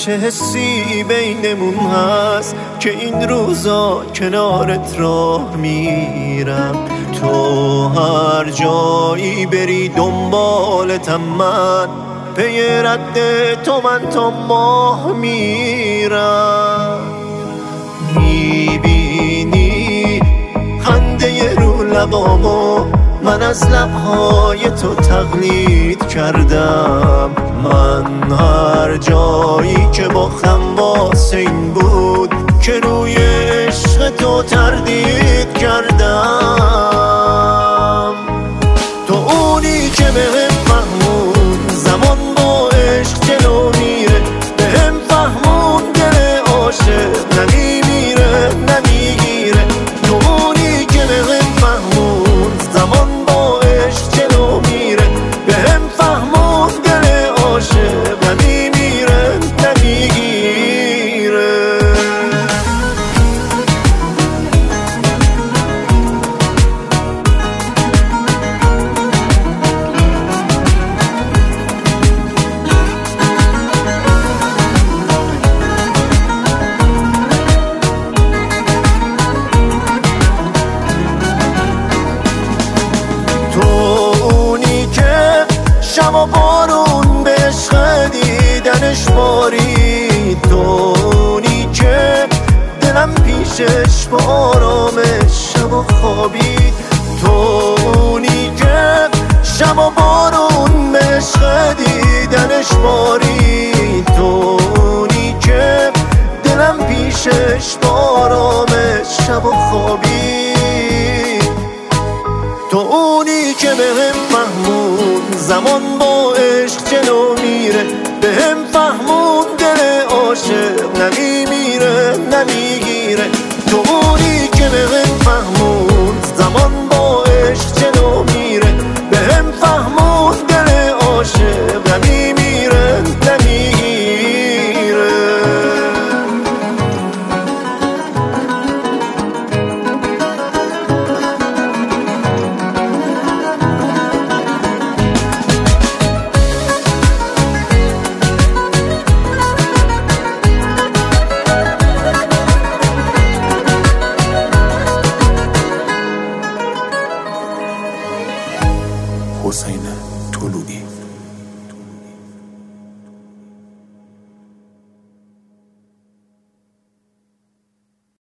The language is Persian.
چه حسی بینمون هست که این روزا کنارت راه میرم. تو هر جایی بری دنبالتم، من پی رد تو من تا ماه میرم. میبینی خنده رو لبامو من از لبهای تو تقلید کردم. من هر جایی که باختم واسه این بود که روی عشق تو تردید کردم. تو اونی که بهم فهمون زمان با عشق جلو میره، بهم فهمون دل عاشق نمیمیره نمیگیره. تو اونی که بهم فهمون زمان با عشق جلو میره، بهم فهمون دل عاشق نمیمیره نمیگیره. شب و بارون به عشق دیدنش بارید، دونی که دلم پیشش با آرامش شب و خوابید. دونی که شب و بارون به عشق دیدنش بارید، دونی که دلم پیشش با آرامش شب و خوابید. تو اونی که بهم فهمون زمان با عشق جلو میره، بهم فهمون دل عاشق نمیمیره نمیگیره. تو اونی که بهم فهمون زمان با عشق جلو میره، بهم فهمون دل عاشق نمیمیره نمیگیره. حسین طلوعی